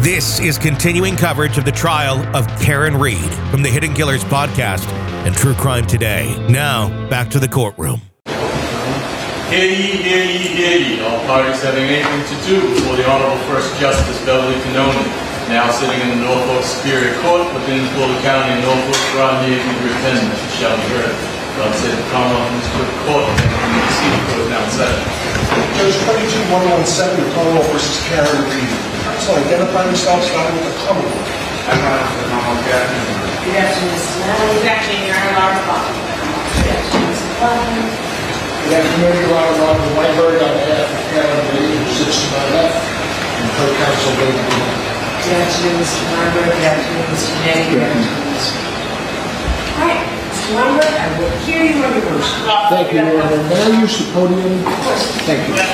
This is continuing coverage of the trial of Karen Read from the Hidden Killers podcast and True Crime Today. Now, back to the courtroom. Hear ye, hear ye, hear ye, all parties having anything to do before the Honorable First Justice Beverly Canoni, now sitting in the Norfolk Superior Court within Fuller County and Norfolk, draw near to defend that shall be heard. God save the Commonwealth and Mr. Court, and the seat court is now set. Judge 22117, the Commonwealth versus Karen Read. So identify yourself, starting with the Commonwealth. I'm not the Commonwealth, Captain. Good afternoon, Mr. Natalie. Good afternoon, Your Honor, Laura Butler. Good afternoon, Mr. Butler. Good afternoon, Your Honor, Robert Weinberg on behalf of Karen Read, who sits to my left, and co-counsel David Weinberg. Good afternoon, Mr. Weinberg. Good afternoon, Mr. Nettie. Good afternoon, Mr. All right, Mr. Weinberg, I will hear you on your motion. Thank you, Your Honor. May I use the podium? Of course. Thank you.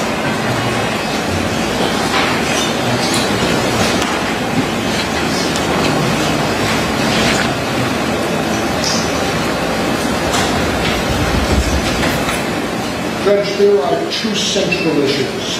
Judge, there are two central issues.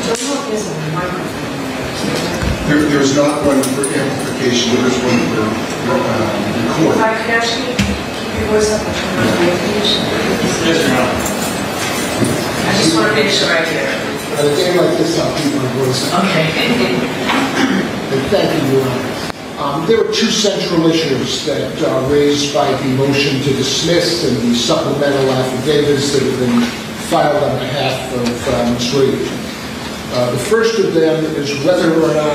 There's not one for amplification, there is one for recording. If I could ask you to keep your voice up and turn on the amplification. Yes, Your Honor. I just want to make sure I hear it. At a day like this, I'll keep my voice up. Okay. And thank you, Your Honor. There are two central issues that are raised by the motion to dismiss and the supplemental affidavits that have been filed on behalf of Ms. Read. The first of them is whether or not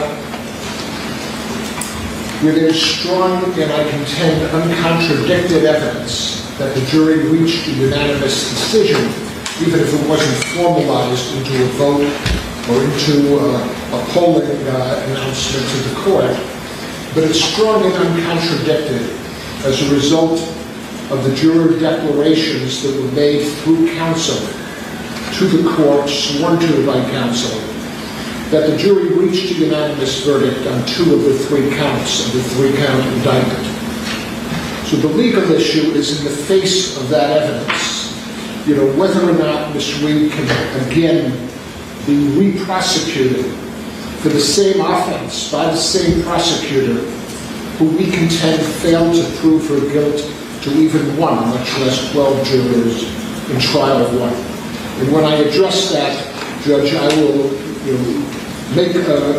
there is strong and I contend uncontradicted evidence that the jury reached a unanimous decision, even if it wasn't formalized into a vote or into a polling announcement to the court, but it's strong and uncontradicted as a result of the juror declarations that were made through counsel to the court, sworn to by counsel, that the jury reached a unanimous verdict on two of the three counts of the three-count indictment. So the legal issue is in the face of that evidence, whether or not Ms. Read can again be re-prosecuted for the same offense by the same prosecutor who we contend failed to prove her guilt to even one, much less 12 jurors in trial one. And when I address that, Judge, I will make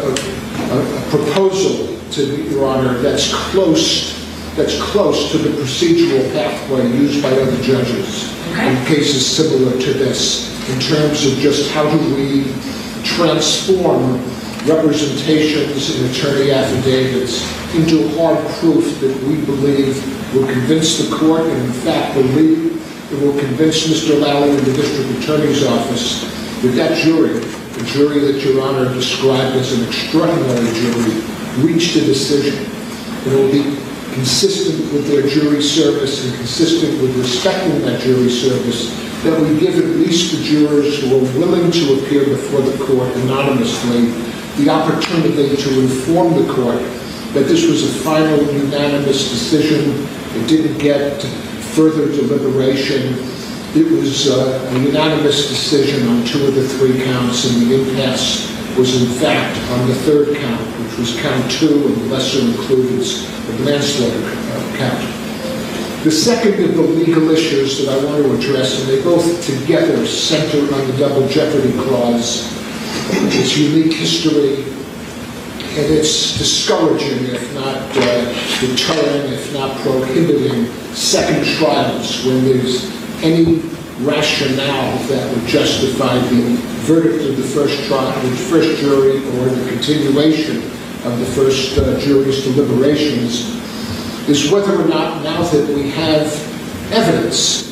a proposal to Your Honor that's close to the procedural pathway used by other judges in cases similar to this, in terms of just how do we transform representations in attorney affidavits into hard proof that we believe will convince the court, and in fact believe it will convince Mr. Lally in the district attorney's office that jury, the jury that Your Honor described as an extraordinary jury, reached a decision. It will be consistent with their jury service and consistent with respecting that jury service that we give at least the jurors who are willing to appear before the court anonymously the opportunity to inform the court that this was a final unanimous decision. It didn't get further deliberation. It was a unanimous decision on two of the three counts, and the impasse was in fact on the third count, which was count 2, and the lesser includes the manslaughter count. The second of the legal issues that I want to address, and they both together center on the double jeopardy clause, its unique history, and it's discouraging, if not deterring, if not prohibiting second trials when there's any rationale that would justify the verdict of the first trial, the first jury, or the continuation of the first jury's deliberations, is whether or not, now that we have evidence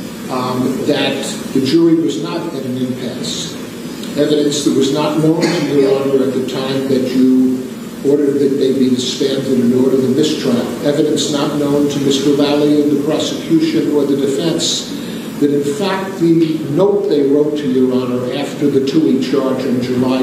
that the jury was not at an impasse, evidence that was not known to Your Honor at the time that you ordered that they be disbanded and ordered the mistrial, evidence not known to Mr. Lally and the prosecution or the defense, that in fact the note they wrote to Your Honor after the Toohey charge on July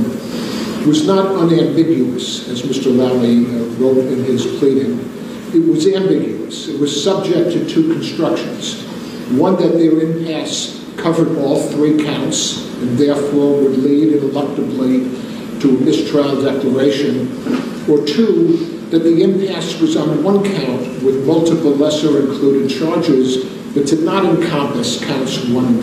1 was not unambiguous, as Mr. Lally wrote in his pleading. It was ambiguous. It was subject to two constructions. One, that their impasse covered all three counts and therefore would lead ineluctably to a mistrial declaration, or two, that the impasse was on one count with multiple lesser included charges, but did not encompass counts 1 and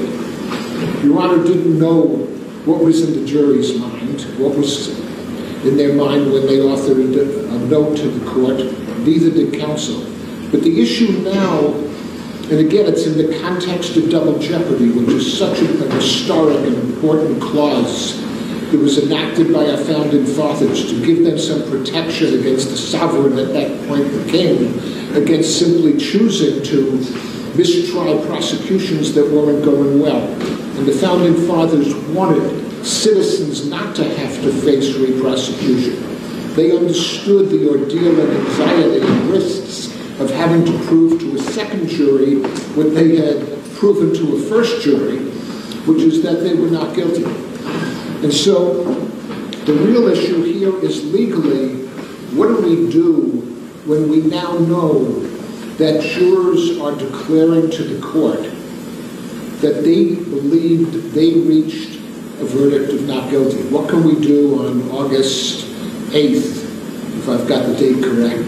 3. Your Honor didn't know what was in the jury's mind, what was in their mind when they authored a note to the court, neither did counsel. But the issue now, and again, it's in the context of double jeopardy, which is such an historic and important clause that was enacted by our founding fathers to give them some protection against the sovereign at that point, the king, against simply choosing to mistry prosecutions that weren't going well. And the founding fathers wanted citizens not to have to face re-prosecution. They understood the ordeal and anxiety and risks of having to prove to a second jury what they had proven to a first jury, which is that they were not guilty. And so the real issue here is legally, what do we do when we now know that jurors are declaring to the court that they believed they reached a verdict of not guilty? What can we do on August 8th, if I've got the date correct?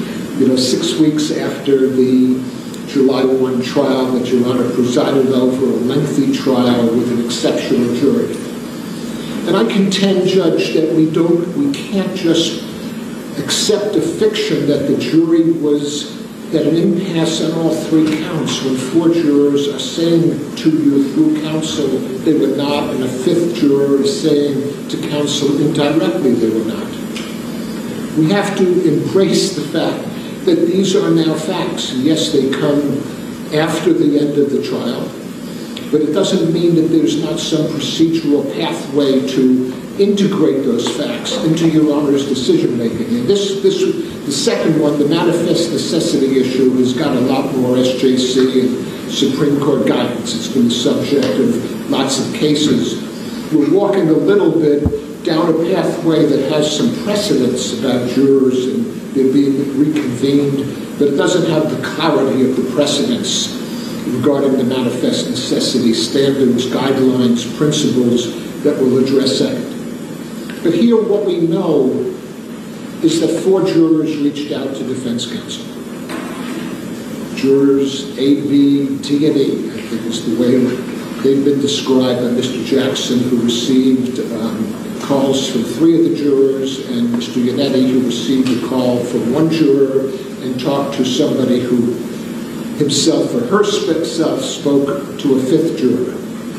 6 weeks after the July 1 trial that Your Honor presided over, a lengthy trial with an exceptional jury. And I contend, Judge, that we can't just accept a fiction that the jury was at an impasse on all 3 counts when 4 jurors are saying to you through counsel they were not, and a 5th juror is saying to counsel indirectly they were not. We have to embrace the fact that these are now facts. Yes, they come after the end of the trial, but it doesn't mean that there's not some procedural pathway to integrate those facts into Your Honor's decision-making. And the second one, the manifest necessity issue, has got a lot more SJC and Supreme Court guidance. It's been the subject of lots of cases. We're walking a little bit down a pathway that has some precedents about jurors and they're being reconvened, but it doesn't have the clarity of the precedents regarding the manifest necessity standards, guidelines, principles that we'll address second. But here what we know is that 4 jurors reached out to defense counsel. Jurors A, B, T, and E, I think is the way they've been described by Mr. Jackson, who received calls from 3 of the jurors, and Mr. Yannetti, who received a call from 1 juror and talked to somebody who himself or herself spoke to a 5th juror.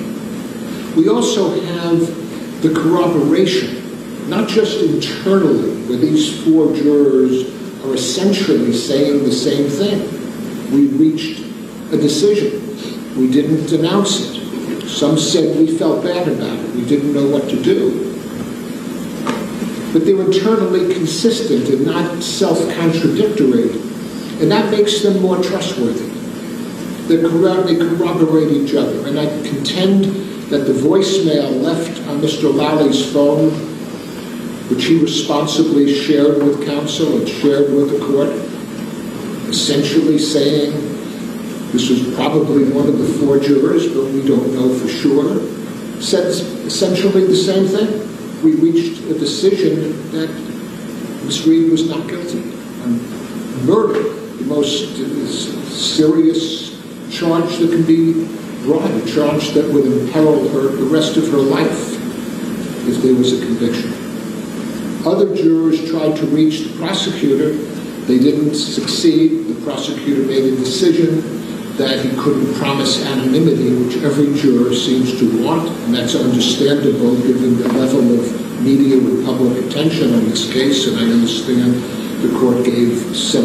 We also have the corroboration, not just internally, where these 4 jurors are essentially saying the same thing. We reached a decision. We didn't announce it. Some said we felt bad about it. We didn't know what to do. But they're internally consistent and not self-contradictory, and that makes them more trustworthy. They corroborate each other, and I contend that the voicemail left on Mr. Lally's phone, which he responsibly shared with counsel and shared with the court, essentially saying this was probably one of the 4 jurors, but we don't know for sure, says essentially the same thing. We reached a decision that Ms. Reed was not guilty. Murder, the most serious charge that can be brought, a charge that would imperil the rest of her life if there was a conviction. Other jurors tried to reach the prosecutor. They didn't succeed. The prosecutor made a decision that he couldn't promise anonymity, which every juror seems to want, and that's understandable given the level of media and public attention on this case, and I understand the court gave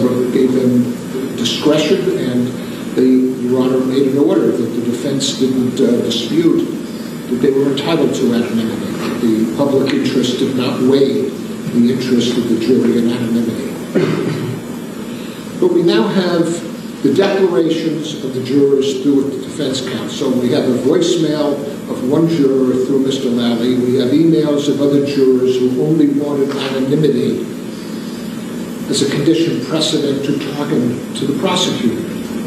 them discretion, and Your Honor made an order that the defense didn't dispute that they were entitled to anonymity. The public interest did not weigh the interest of the jury in anonymity. But we now have the declarations of the jurors through the defense counsel. We have a voicemail of 1 juror through Mr. Lally. We have emails of other jurors who only wanted anonymity as a condition precedent to talking to the prosecutor.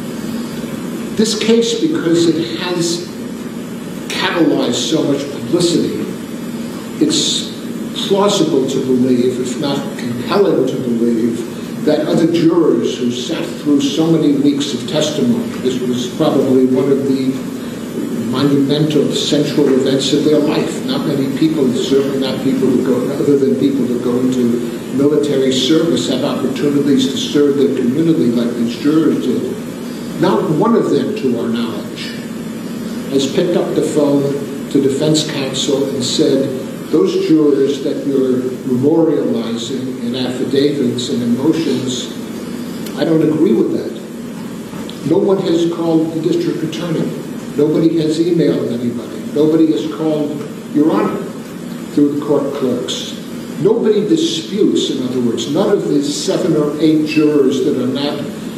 This case, because it has catalyzed so much publicity, it's plausible to believe, if not compelling to believe, that other jurors who sat through so many weeks of testimony, this was probably one of the monumental central events of their life. Not many people, certainly not people who go, other than people who go into military service, have opportunities to serve their community like these jurors did. Not one of them, to our knowledge, has picked up the phone to defense counsel and said, those jurors that you're memorializing in affidavits and in motions, I don't agree with that. No one has called the district attorney. Nobody has emailed anybody. Nobody has called Your Honor through the court clerks. Nobody disputes, in other words, none of the 7 or 8 jurors that are not,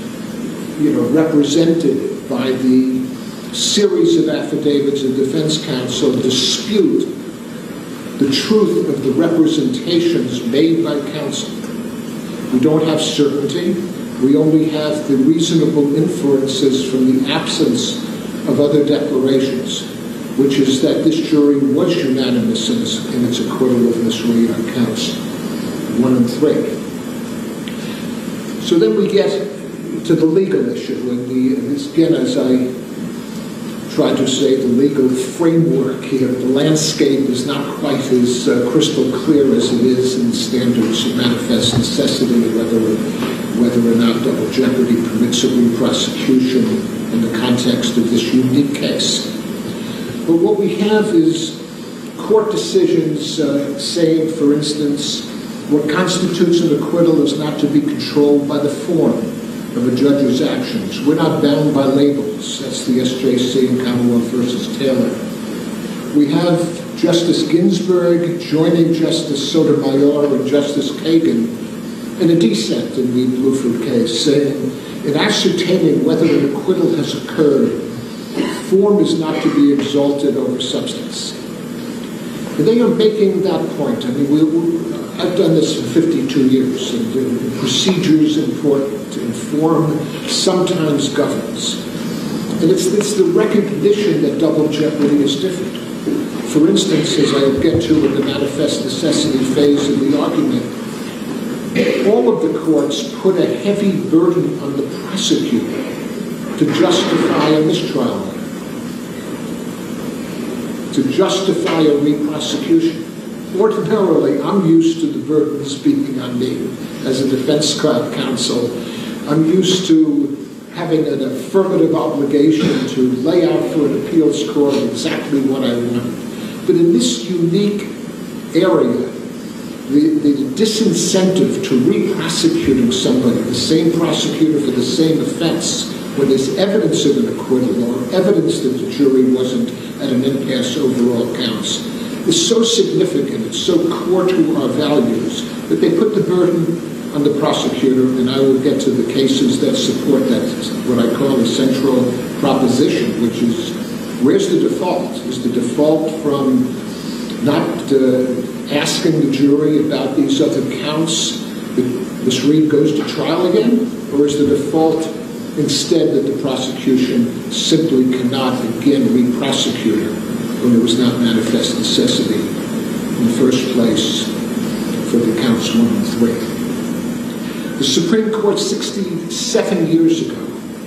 represented by the series of affidavits of defense counsel dispute the truth of the representations made by counsel. We don't have certainty. We only have the reasonable inferences from the absence of other declarations, which is that this jury was unanimous in its acquittal of Ms. Reed on counts 1 and 3. So then we get to the legal issue, and again, as I tried to say, the legal framework here, the landscape is not quite as crystal clear as it is in standards of manifest necessity, whether or not double jeopardy permits a re-prosecution in the context of this unique case. But what we have is court decisions saying, for instance, what constitutes an acquittal is not to be controlled by the form of a judge's actions. We're not bound by labels. That's the SJC in Commonwealth versus Taylor. We have Justice Ginsburg joining Justice Sotomayor and Justice Kagan in a dissent in the Bluford case, saying, in ascertaining whether an acquittal has occurred, form is not to be exalted over substance. And they are making that point. I mean, I've done this for 52 years, and procedures important, and form sometimes governs. And it's the recognition that double jeopardy is different. For instance, as I'll get to in the manifest necessity phase of the argument, all of the courts put a heavy burden on the prosecutor to justify a mistrial order, to justify a re-prosecution. Ordinarily, I'm used to the burden speaking on me as a defense counsel. I'm used to having an affirmative obligation to lay out for an appeals court exactly what I want. But in this unique area, the disincentive to re-prosecuting somebody, the same prosecutor for the same offense, when there's evidence of an acquittal or evidence that the jury wasn't at an impasse over all counts, is so significant, it's so core to our values, that they put the burden on the prosecutor, and I will get to the cases that support that, what I call a central proposition, which is, where's the default? Is the default from not asking the jury about these other counts that Ms. Reed goes to trial again? Or is the default instead that the prosecution simply cannot again re-prosecute her when it was not manifest necessity in the first place for the counts 1 and 3? The Supreme Court 67 years ago,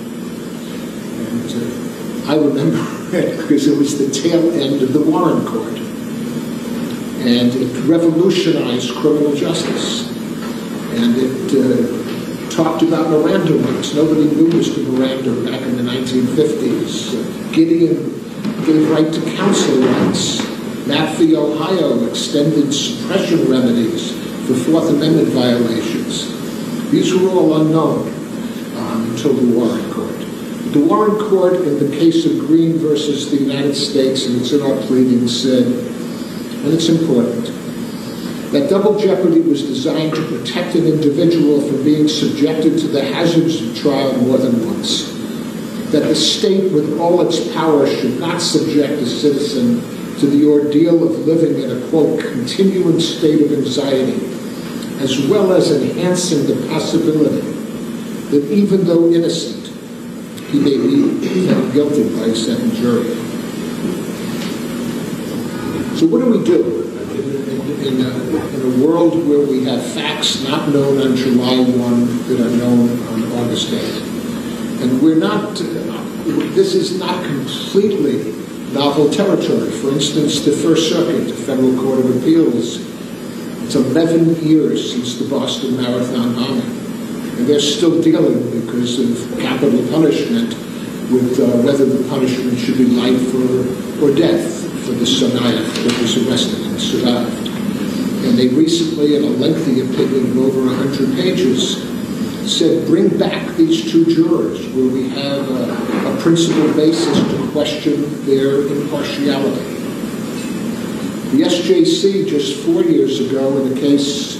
and I remember it because it was the tail end of the Warren Court, and it revolutionized criminal justice, and it talked about Miranda rights. Nobody knew Mr. Miranda back in the 1950s. Gideon gave right to counsel rights. Mapp v. Ohio extended suppression remedies for Fourth Amendment violations. These were all unknown until the Warren Court. The Warren Court, in the case of Green versus the United States, and it's in our pleadings, said, and it's important, that double jeopardy was designed to protect an individual from being subjected to the hazards of trial more than once. That the state, with all its power, should not subject a citizen to the ordeal of living in a, quote, continuing state of anxiety, as well as enhancing the possibility that even though innocent, he may be found guilty by a second jury. So what do we do? in a world where we have facts not known on July 1 that are known on August 8. And we're not, this is not completely novel territory. For instance, the First Circuit, the Federal Court of Appeals, it's 11 years since the Boston Marathon bombing. And they're still dealing because of capital punishment with whether the punishment should be life or death for the Tsarnaev that was arrested and survived. And they recently, in a lengthy opinion of over 100 pages, said, bring back these two jurors where we have a principal basis to question their impartiality. The SJC just 4 years ago, in a case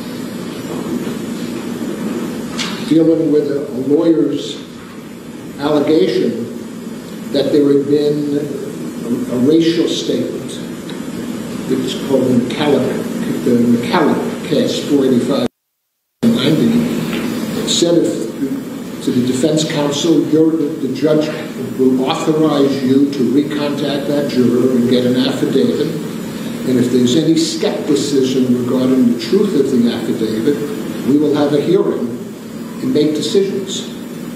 dealing with a lawyer's allegation that there had been a racial statement, it was called the McCallum case, 485-90, said to the defense counsel, the judge will authorize you to recontact that juror and get an affidavit, and if there's any skepticism regarding the truth of the affidavit, we will have a hearing and make decisions.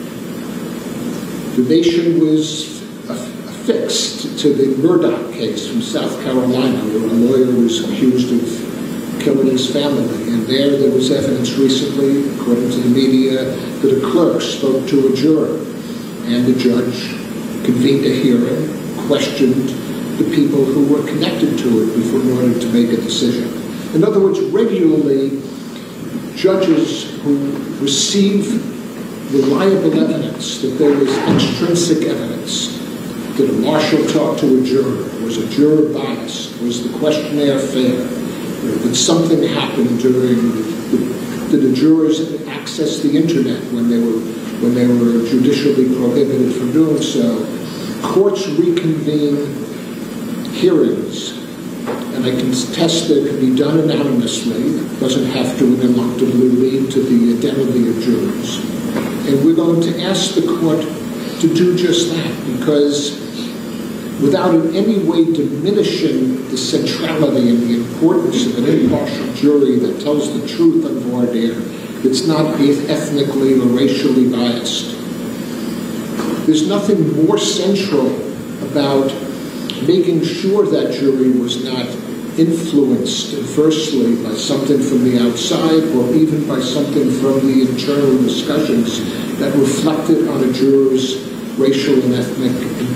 The nation was affixed to the Murdoch case from South Carolina, where a lawyer was accused of killing his family. And there was evidence recently, according to the media, that a clerk spoke to a juror. And the judge convened a hearing, questioned the people who were connected to it in order to make a decision. In other words, regularly, judges who receive reliable evidence that there was extrinsic evidence, that a marshal talked to a juror, was a juror biased, was the questionnaire fair, that something happened during that the jurors accessed the internet when they were judicially prohibited from doing so. Courts reconvene hearings, and I can attest that it can be done anonymously. It doesn't have to ineluctably lead to the identity of jurors. And we're going to ask the court to do just that, because without in any way diminishing the centrality and the importance of an impartial jury that tells the truth on voir dire, it's not ethnically or racially biased. There's nothing more central about making sure that jury was not influenced adversely by something from the outside or even by something from the internal discussions that reflected on a juror's racial and ethnic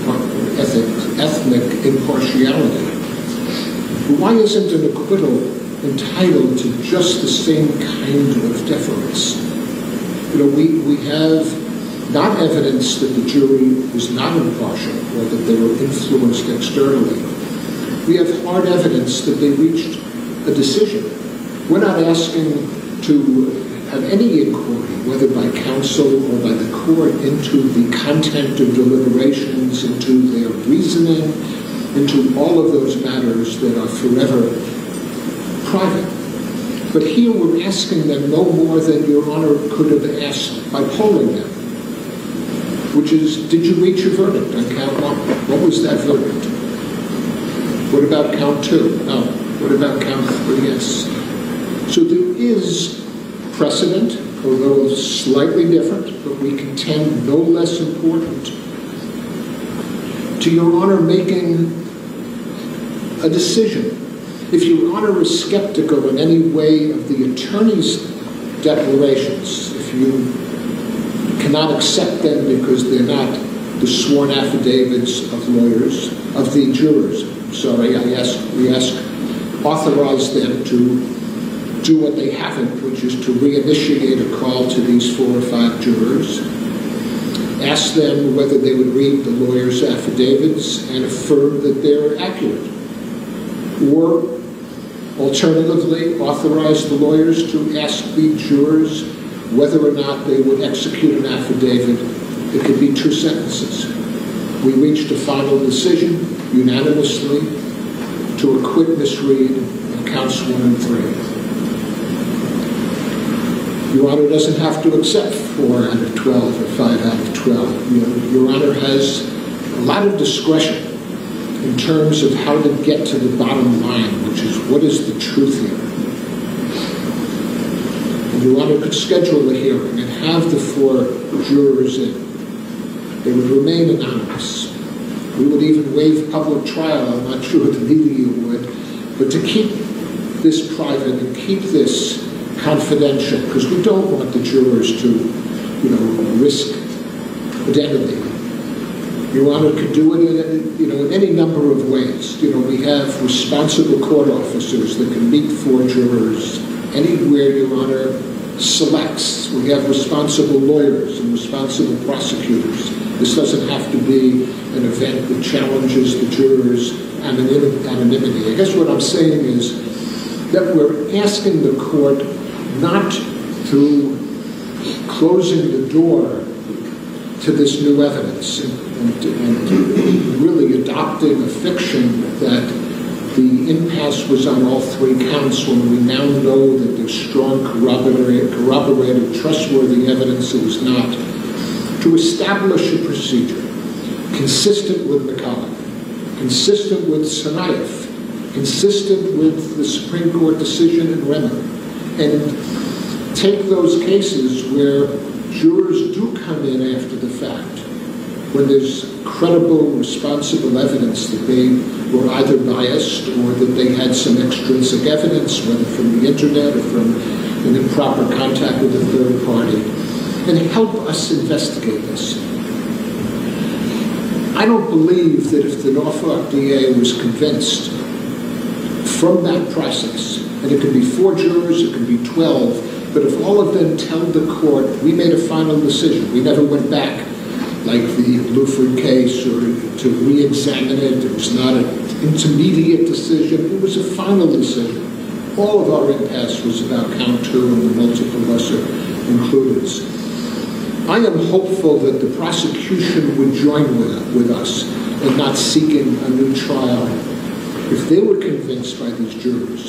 impartiality. But why isn't an acquittal entitled to just the same kind of deference? You know, we have not evidence that the jury was not impartial or that they were influenced externally. We have hard evidence that they reached a decision. We're not asking to have any inquiry, whether by counsel or by the court, into the content of deliberations, into their reasoning, into all of those matters that are forever private. But here we're asking them no more than Your Honor could have asked by polling them, which is, did you reach a verdict on count 1? What was that verdict? What about count 2? No. What about count 3? Yes. So there is precedent, although slightly different, but we contend no less important, to Your Honor making a decision. If Your Honor is skeptical in any way of the attorney's declarations, if you cannot accept them because they're not the sworn affidavits of lawyers, of the jurors, authorize them to do what they haven't, which is to reinitiate a call to these 4 or 5 jurors, ask them whether they would read the lawyers' affidavits and affirm that they're accurate, or alternatively authorize the lawyers to ask the jurors whether or not they would execute an affidavit. It could be 2 sentences. We reached a final decision unanimously to acquit Ms. Reed of counts 1 and 3. Your Honor doesn't have to accept 4 out of 12 or 5 out of 12. Your Honor has a lot of discretion in terms of how to get to the bottom line, which is What is the truth here? And Your Honor could schedule a hearing and have the 4 jurors in. They would remain anonymous. We would even waive public trial. I'm not sure that legally you would, but to keep this private and keep this confidential, because we don't want the jurers to, risk identity. Your Honor could do it in any number of ways. We have responsible court officers that can meet 4 jurors anywhere Your Honor selects. We have responsible lawyers and responsible prosecutors. This doesn't have to be an event that challenges the jurors' anonymity. I guess what I'm saying is that we're asking the court not through closing the door to this new evidence and really adopting a fiction that the impasse was on all 3 counts when we now know that there's strong corroborated, trustworthy evidence it was not, to establish a procedure consistent with McCulloch, consistent with Tsarnaev, consistent with the Supreme Court decision in Remmer, and take those cases where jurors do come in after the fact, when there's credible, responsible evidence that they were either biased or that they had some extrinsic evidence, whether from the internet or from an improper contact with a third party, and help us investigate this. I don't believe that if the Norfolk DA was convinced from that process, and it could be 4 jurors, it could be 12, but if all of them tell the court, we made a final decision, we never went back like the Bluford case or to re-examine it, it was not an intermediate decision, it was a final decision. All of our impasse was about count 2 and the multiple lesser includeds. I am hopeful that the prosecution would join with us in not seeking a new trial if they were convinced by these jurors,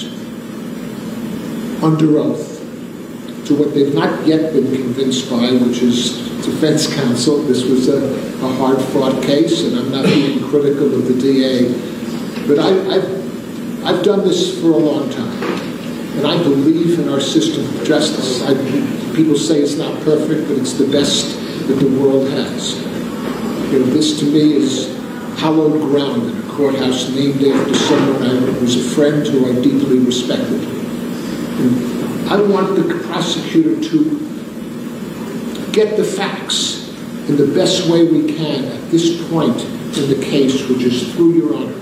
under oath, to what they've not yet been convinced by, which is defense counsel. This was a hard-fought case, and I'm not being critical of the DA, but I've done this for a long time, and I believe in our system of justice. People say it's not perfect, but it's the best that the world has. This to me is hallowed ground in a courthouse named after someone who was a friend who I deeply respected. And I want the prosecutor to get the facts in the best way we can at this point in the case, which is through Your Honor.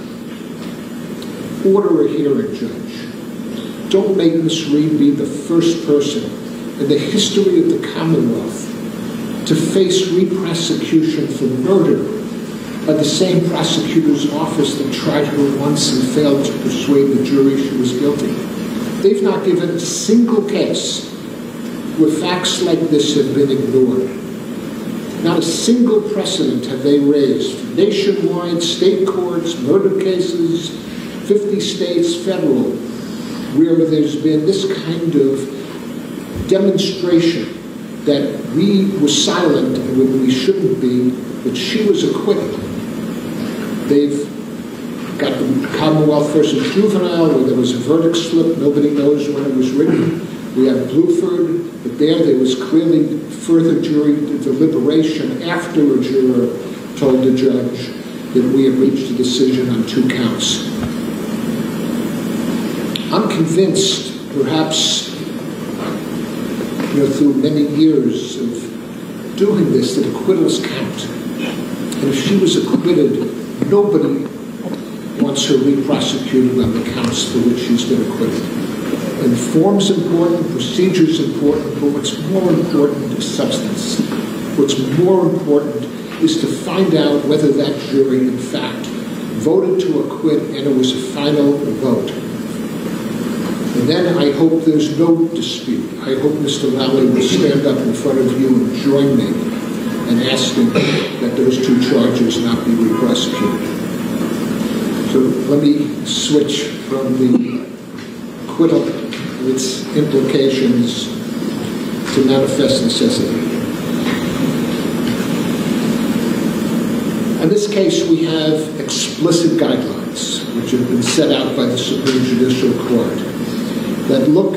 Order a hearing, Judge. Don't make Ms. Reed be the first person in the history of the Commonwealth to face re-prosecution for murder by the same prosecutor's office that tried her once and failed to persuade the jury she was guilty. They've not given a single case where facts like this have been ignored. Not a single precedent have they raised. Nationwide, state courts, murder cases, 50 states, federal, where there's been this kind of demonstration that we were silent when we shouldn't be, but she was acquitted. They've got the Commonwealth versus Juvenile, where there was a verdict slip, nobody knows when it was written. We have Bluford, but there was clearly further jury deliberation after a juror told the judge that we had reached a decision on 2 counts. I'm convinced, perhaps, through many years of doing this, that acquittals count. And if she was acquitted, nobody wants her re-prosecuted on the counts for which she's been acquitted. And form's important, procedure's important, but what's more important is substance. What's more important is to find out whether that jury, in fact, voted to acquit and it was a final vote. And then I hope there's no dispute. I hope Mr. Lally will stand up in front of you and join me in asking that those 2 charges not be re-prosecuted. So let me switch from the acquittal and its implications to manifest necessity. In this case, we have explicit guidelines. standards which have been set out by the Supreme Judicial Court that look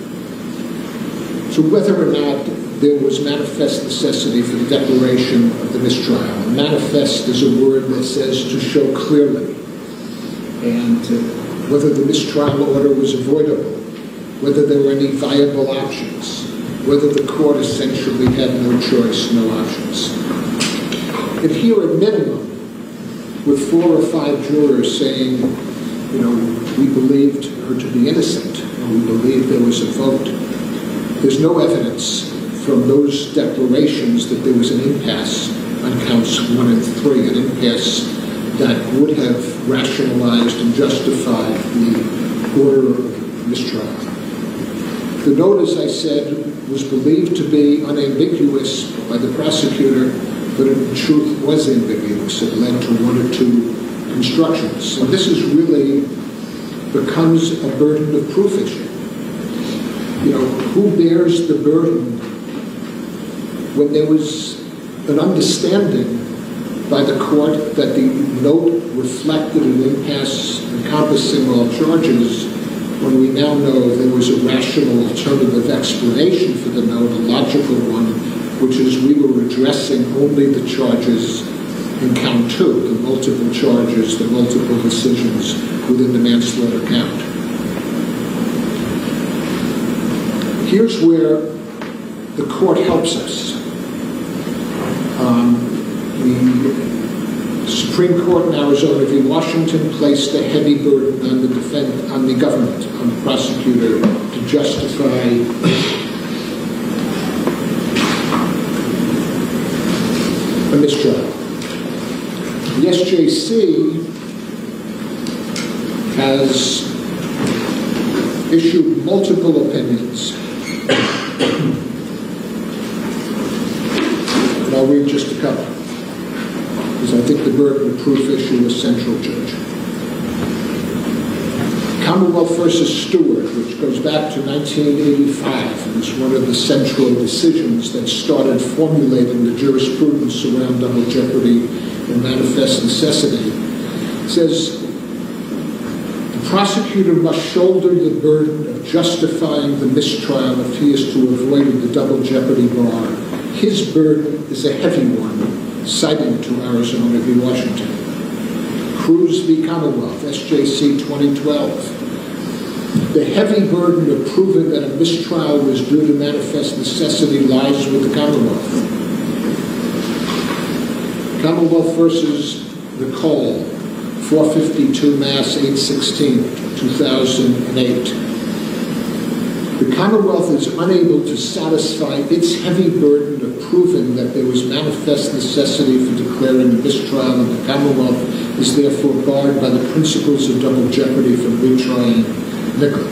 to whether or not there was manifest necessity for the declaration of the mistrial. Manifest is a word that says to show clearly, and whether the mistrial order was avoidable, whether there were any viable options, whether the court essentially had no choice, no options. And here at minimum, with 4 or 5 jurors saying, we believed her to be innocent, and we believed there was a vote, there's no evidence from those declarations that there was an impasse on counts 1 and 3, an impasse that would have rationalized and justified the order of mistrial. The note, as I said, was believed to be unambiguous by the prosecutor, but in truth was ambiguous. It led to 1 or 2 constructions. And this is really becomes a burden of proof issue. Who bears the burden when there was an understanding by the court that the note reflected an impasse encompassing all charges, when we now know there was a rational alternative explanation for the note, a logical one, which is we were addressing only the charges in count 2, the multiple charges, the multiple decisions within the manslaughter count. Here's where the court helps us. The Supreme Court in Arizona v. Washington placed a heavy burden on the government, on the prosecutor, to justify a mistrial. The SJC has issued multiple opinions. And I'll read just a couple, because I think the burden of proof issue is central, Judge. Commonwealth v. Stewart, which goes back to 1985, and is one of the central decisions that started formulating the jurisprudence around double jeopardy and manifest necessity, says the prosecutor must shoulder the burden of justifying the mistrial if he is to avoid the double jeopardy bar. His burden is a heavy one, citing to Arizona v. Washington. Cruz v. Commonwealth, SJC 2012. The heavy burden of proving that a mistrial was due to manifest necessity lies with the Commonwealth. Commonwealth versus Nicole, 452 Mass. 816, 2008. The Commonwealth is unable to satisfy its heavy burden of proving that there was manifest necessity for declaring a mistrial, and the Commonwealth is therefore barred by the principles of double jeopardy from retrying Nichol.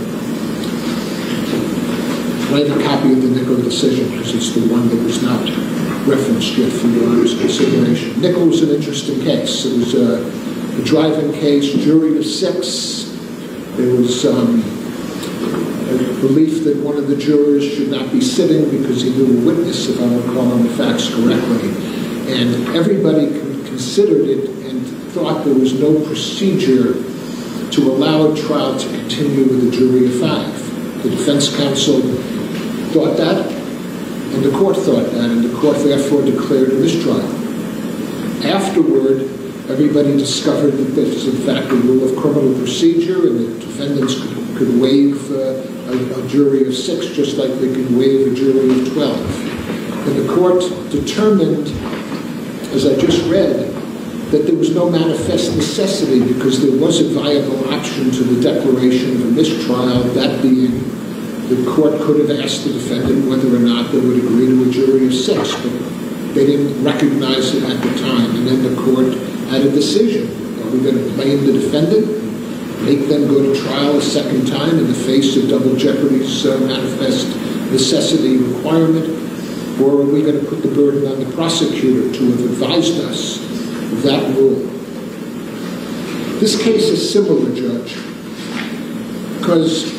I have a copy of the Nichol decision because it's the one that was not referenced yet for Your Honor's consideration. Nichol was an interesting case. It was a driving case, jury of 6. There was a belief that one of the jurors should not be sitting because he knew a witness, if I'm recalling the facts correctly. And everybody considered it and thought there was no procedure to allow a trial to continue with a jury of 5. The defense counsel thought that, and the court thought that, and the court therefore declared a mistrial. Afterward, everybody discovered that this is in fact a rule of criminal procedure, and that defendants could waive a jury of 6 just like they could waive a jury of 12. And the court determined, as I just read, that there was no manifest necessity because there was a viable option to the declaration of a mistrial, that being the court could have asked the defendant whether or not they would agree to a jury of 6, but they didn't recognize it at the time. And then the court had a decision. Are we going to blame the defendant, make them go to trial a second time in the face of double jeopardy's manifest necessity requirement, or are we going to put the burden on the prosecutor to have advised us of that rule? This case is similar, Judge, because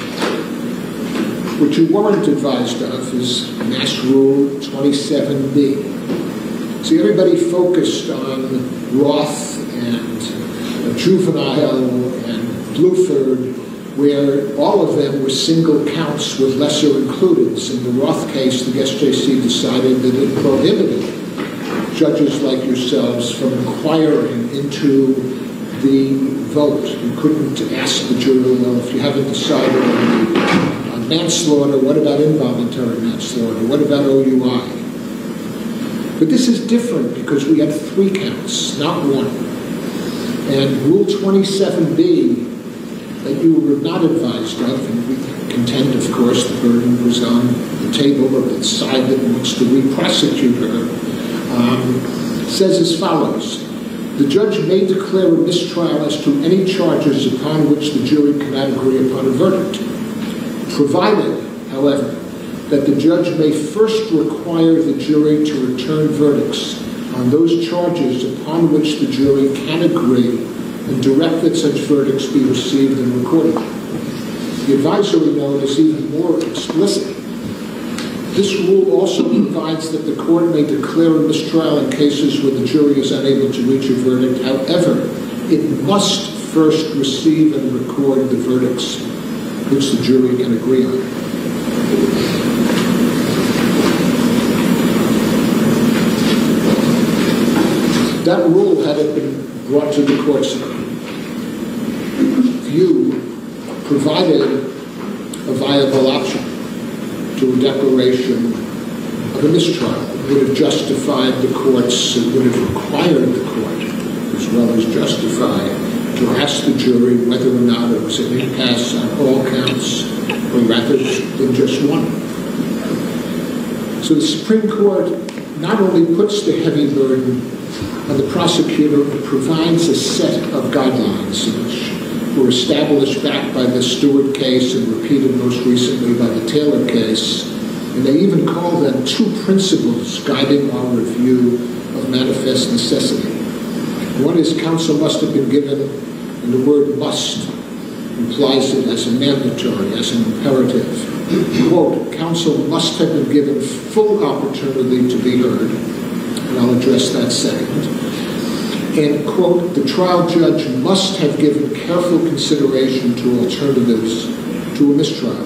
what you weren't advised of is Mass Rule 27B. See, everybody focused on Roth and Juvenile and Bluford, where all of them were single counts with lesser included. In the Roth case, the SJC decided that it prohibited judges like yourselves from inquiring into the vote. You couldn't ask the jury, well, if you haven't decided on manslaughter, what about involuntary manslaughter? What about OUI? But this is different because we had 3 counts, not 1. And Rule 27B that you were not advised of, and we contend, of course, the burden was on the table of the side that wants to re-prosecute her, says as follows: the judge may declare a mistrial as to any charges upon which the jury cannot agree upon a verdict, provided, however, that the judge may first require the jury to return verdicts on those charges upon which the jury can agree and direct that such verdicts be received and recorded. The advisory note is even more explicit. This rule also provides that the court may declare a mistrial in cases where the jury is unable to reach a verdict. However, it must first receive and record the verdicts which the jury can agree on. That rule, had it been brought to the court's view, provided a viable option to a declaration of a mistrial. It would have justified the courts, it would have required the court, as well as justified, to ask the jury whether or not it was an impasse on all counts, or rather than just one. So the Supreme Court not only puts the heavy burden on the prosecutor, it provides a set of guidelines which were established back by the Stewart case and repeated most recently by the Taylor case. And they even call them 2 principles guiding our review of manifest necessity. One is counsel must have been given, and the word must implies it as a mandatory, as an imperative. Quote, counsel must have been given full opportunity to be heard, and I'll address that second. And, quote, the trial judge must have given careful consideration to alternatives to a mistrial.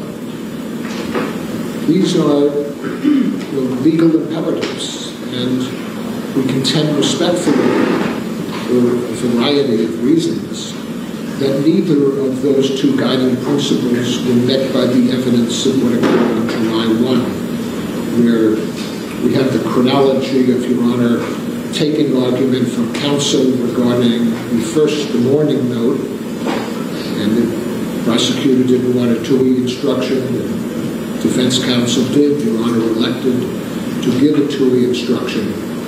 These are legal imperatives, and we contend respectfully, for a variety of reasons, that neither of those 2 guiding principles were met by the evidence of what occurred on July 1, where we have the chronology of, Your Honor, taking argument from counsel regarding the morning note, and the prosecutor didn't want a TUI instruction, the defense counsel did, Your Honor elected to give a TUI instruction,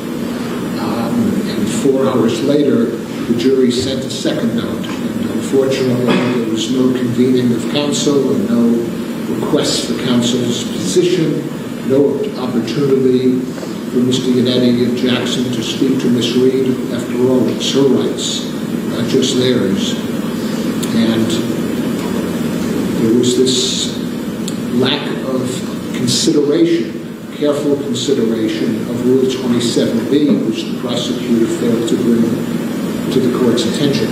and 4 hours later, the jury sent a second note, and unfortunately, there was no convening of counsel and no request for counsel's position, no opportunity for Mr. Yannetti and Jackson to speak to Ms. Reed. After all, it's her rights, not just theirs. And there was this lack of consideration, careful consideration of Rule 27B, which the prosecutor failed to bring to the court's attention.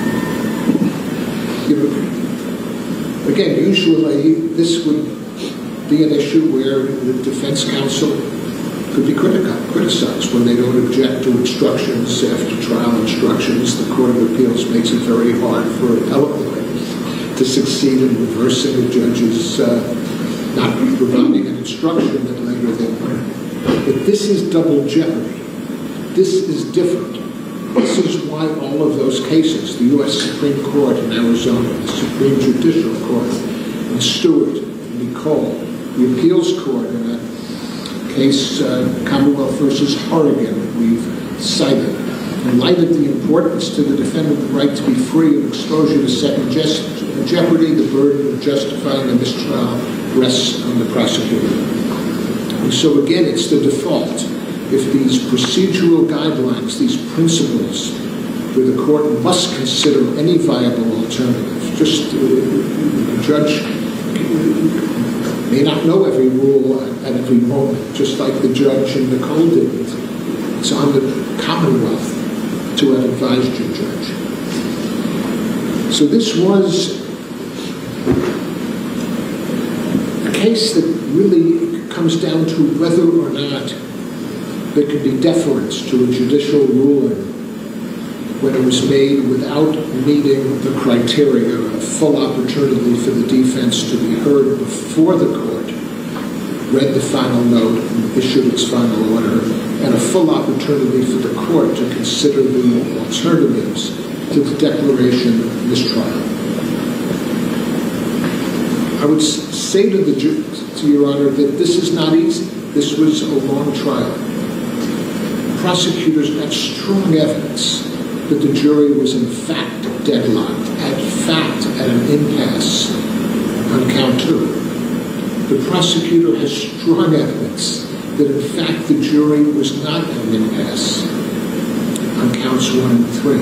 Again, usually this would be an issue where the defense counsel could be criticized when they don't object to instructions after trial instructions. The Court of Appeals makes it very hard for appellate lawyers to succeed in reversing a judge's not providing an instruction that later they learn. But this is double jeopardy. This is different. This is why all of those cases, the U.S. Supreme Court in Arizona, the Supreme Judicial Court in Stewart, in Nicole, the Appeals Court in a case, Commonwealth versus Horrigan, that we've cited, in light of the importance to the defendant the right to be free of exposure to second jeopardy, the burden of justifying a mistrial rests on the prosecutor. And so again, it's the default. If these procedural guidelines, these principles, where the court must consider any viable alternative, just the judge may not know every rule at every moment, just like the judge in Nicole didn't. It's on the Commonwealth to have advised your judge. So this was a case that really comes down to whether or not there could be deference to a judicial ruling when it was made without meeting the criteria, a full opportunity for the defense to be heard before the court read the final note and issued its final order, and a full opportunity for the court to consider the alternatives to the declaration of mistrial. I would say to Your Honor that this is not easy. This was a long trial. Prosecutors had strong evidence that the jury was in fact deadlocked, at an impasse on count 2. The prosecutor has strong evidence that in fact the jury was not at an impasse on counts 1 and 3.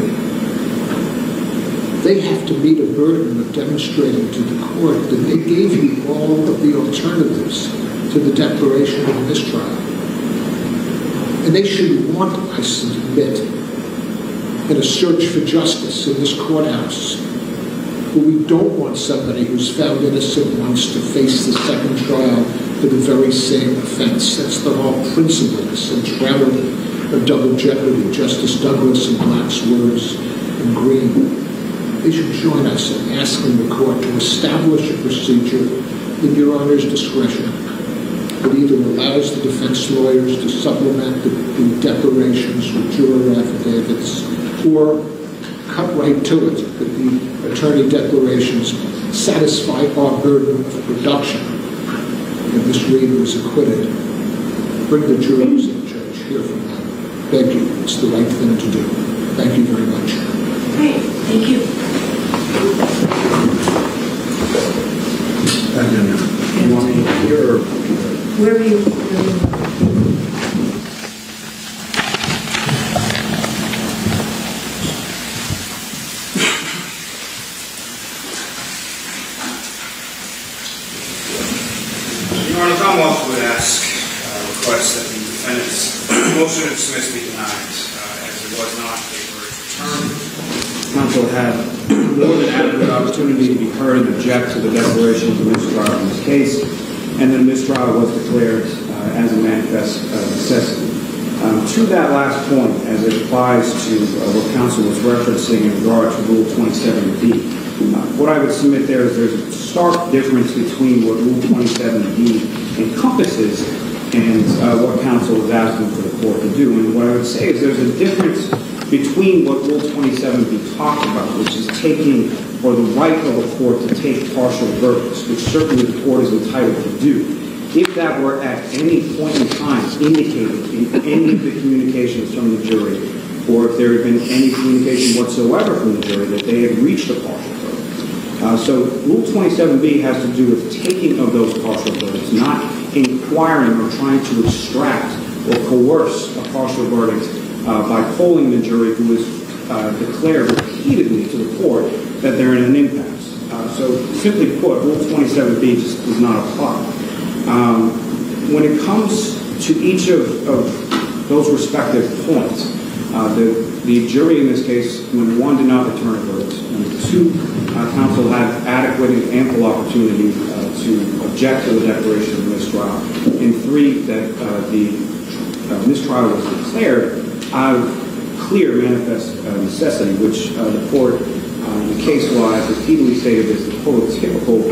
They have to meet a burden of demonstrating to the court that they gave you all of the alternatives to the declaration of mistrial. And they should want, I submit, in a search for justice in this courthouse, where we don't want somebody who's found innocent once to face the second trial for the very same offense. That's the whole principle, the centrality of double jeopardy. Justice Douglas and Black's words in Green. They should join us in asking the court to establish a procedure in Your Honor's discretion that either allows the defense lawyers to supplement the declarations with juror affidavits, or cut right to it, that the attorney declarations satisfy our burden of production. And Ms. Reed was acquitted. Bring the jurors in, Judge, hear from them. Beg you, it's the right thing to do. Thank you very much. Great, thank you. You want me here or Wherever you Your Honor, Commonwealth would request that the defendant's motion to dismiss be denied, as it was not a verdict returned. counsel had more than adequate opportunity to be heard and object to the declaration of the mistrial in this case, and then mistrial was declared as a manifest necessity. To that last point, as it applies to what counsel was referencing in regard to Rule 27B, what I would submit there is there's a stark difference between what Rule 27B encompasses and what counsel is asking for the court to do. And what I would say is there's a difference between what Rule 27B talks about, which is taking, or the right of a court to take partial verdicts, which certainly the court is entitled to do. If that were at any point in time indicated in any of the communications from the jury, or if there had been any communication whatsoever from the jury that they had reached a partial verdict. So Rule 27B has to do with taking of those partial verdicts, not inquiring or trying to extract or coerce a partial verdict by polling the jury who has declared repeatedly to the court that they're in an impasse. So simply put, Rule 27B just does not apply. When it comes to each of those respective points, the jury in this case, number one, did not return a verdict. Number two, counsel had adequate and ample opportunity to object to the declaration of mistrial. And three, that the mistrial was declared out of clear manifest necessity, which the court, the case law, has repeatedly stated is the prototypical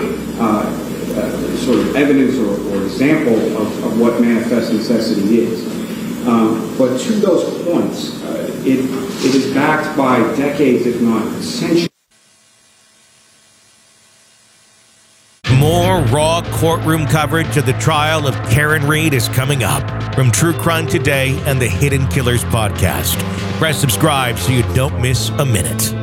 sort of evidence or example of what manifest necessity is. But to those points, it is backed by decades, if not centuries. More raw courtroom coverage of the trial of Karen Read is coming up from True Crime Today and the Hidden Killers podcast. Press subscribe so you don't miss a minute.